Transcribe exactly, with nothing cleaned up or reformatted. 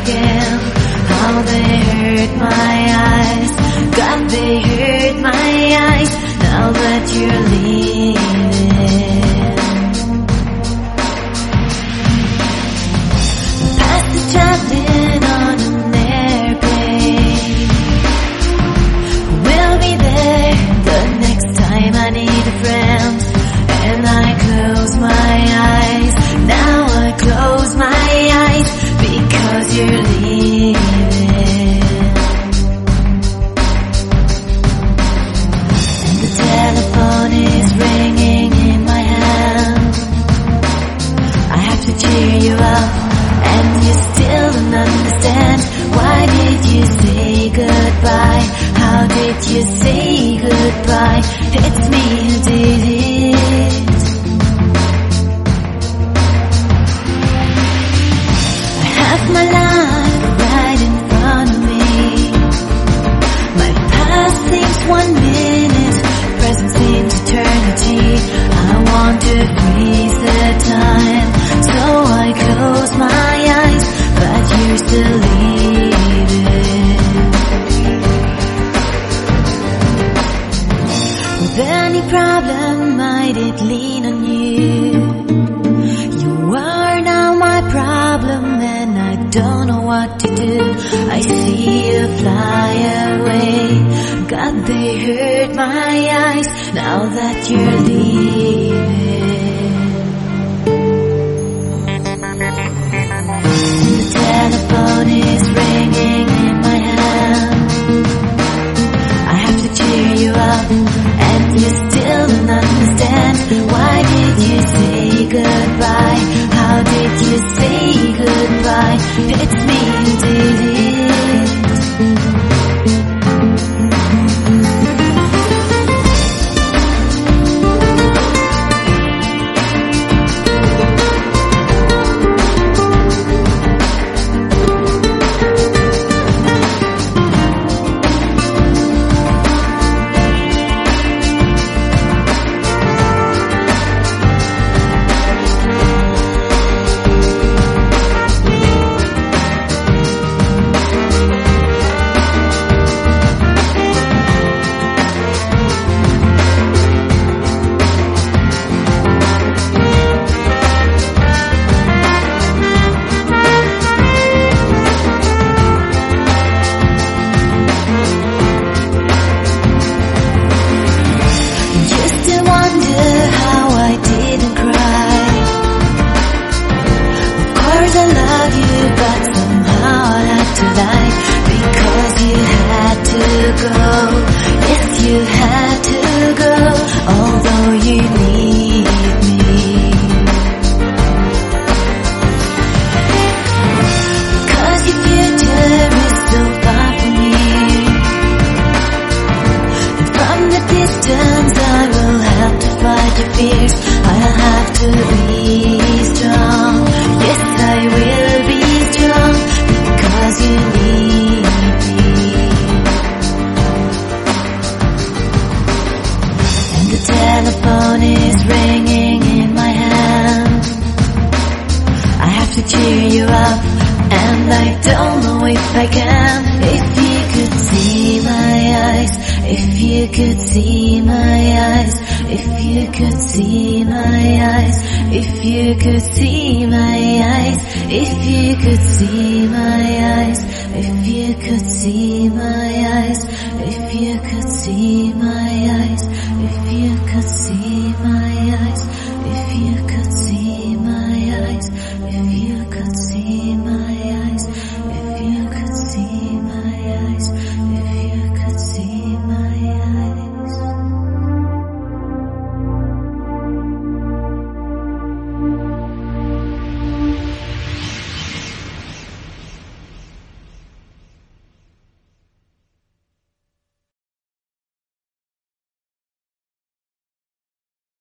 again. How they hurt my eyes, God, they hurt my eyes. Now that you're leaving, past the traveling on an airplane, we'll be there the next time I need a friend. And I close my eyes, now I close my eyes, because you're leaving. And the telephone is ringing in my hand. I have to cheer you up, and you still don't understand. Why did you say goodbye? How did you say goodbye? It's me who did it. I have my life right in front of me. My past seems one minute, present seems eternity. I want to freeze the time, so I close my eyes, but you're still leaving. With any problem, I did lean on you. You are now my problem, and I don't know what to do. I see you fly away, God, they hurt my eyes, now that you're leaving. The telephone is ringing in my hand. I have to cheer you up, and you still don't understand. Why did you say goodbye? How did you say goodbye? It's me who did it. I'll have to be strong. Yes, I will be strong, because you need me. And the telephone is ringing in my hand. I have to cheer you up, and I don't know if I can. If you could see my eyes, if you could see my eyes, if you could see my eyes, if you could see my eyes, if you could see my eyes, if you could see my eyes, if you could see my eyes, if you could see my